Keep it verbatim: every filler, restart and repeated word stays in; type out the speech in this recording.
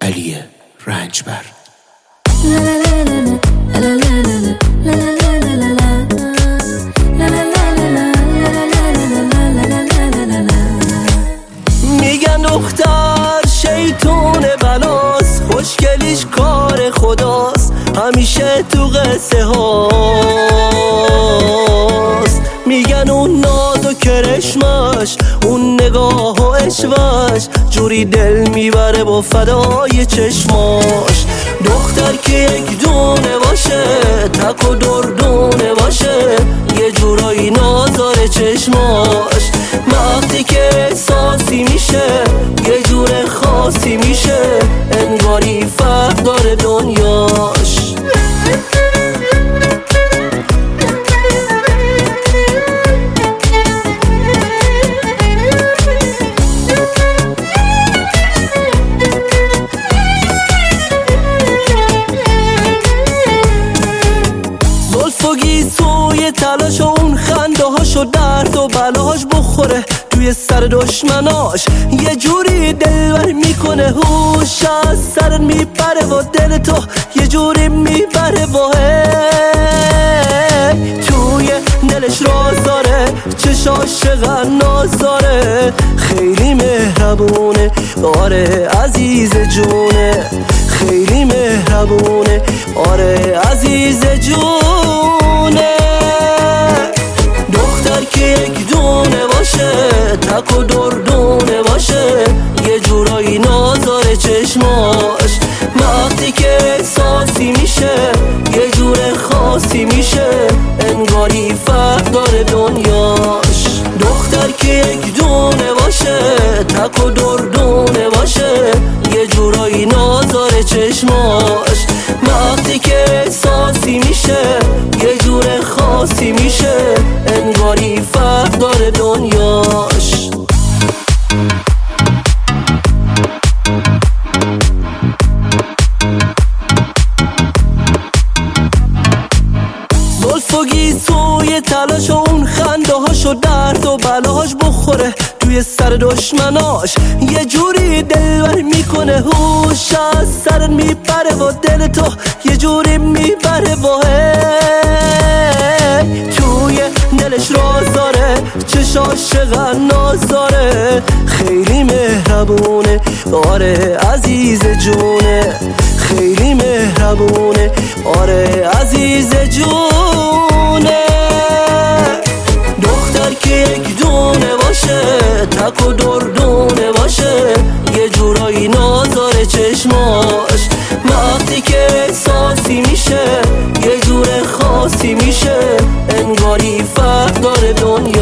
علی رنجبر. میگن دختر شیطون بلاست، خوشگلیش کار خداست، همیشه تو قصه هاست. میگن اون ناز و کرشمش، اون نگاه و عشقش، جوری دل میبره با فدای چشماش. دختر که یک دونه باشه، تک و دردونه باشه، یه جورایی نازاره چشماش. وقتی که احساسی میشه، یه جور خاصی میشه، انگاری فرق داره دنیاش. سوی تلاش و اون خنده هاش و درد و بلاش بخوره توی سر دشمناش. یه جوری دلبر میکنه، هوش از سر میپره و دل تو یه جوری میبره و توی دلش راز داره، چشاش چقدر ناز داره، خیلی مهربونه، آره عزیز جونه، خیلی مهربونه، آره عزیز جونه. دختر که یک دونه باشه، تک و دردونه باشه، یه جورایی نازاره چشماش. وقتی که احساسی میشه، یه جور خاصی میشه، انگاری فرق داره دنیاش. دختر که یک دونه باشه، تک و دردونه باشه، یه جورایی نازاره چشماش. وقتی که احساسی میشه، یه جور خاصی میشه، انگاری فرق داره دنیاش. زلف و گیسوی تلاش و اون خنده هاش و درد و بلاش بخوره توی سر دشمناش. یه جوری دلبر میکنه، هوش از سر میپره و دل تو یه جوری میبره و توی دلش راز داره، چشاش چقدر ناز داره، خیلی مهربونه، آره عزیز جونه، خیلی مهربونه، آره عزیز جونه. دختر که یک دونه باشه، تک و دردونه باشه، یه جورایی نازاره چشماش. وقتی که احساسی میشه، یه جور خاصی میشه، انگاری فرق داره دنیا.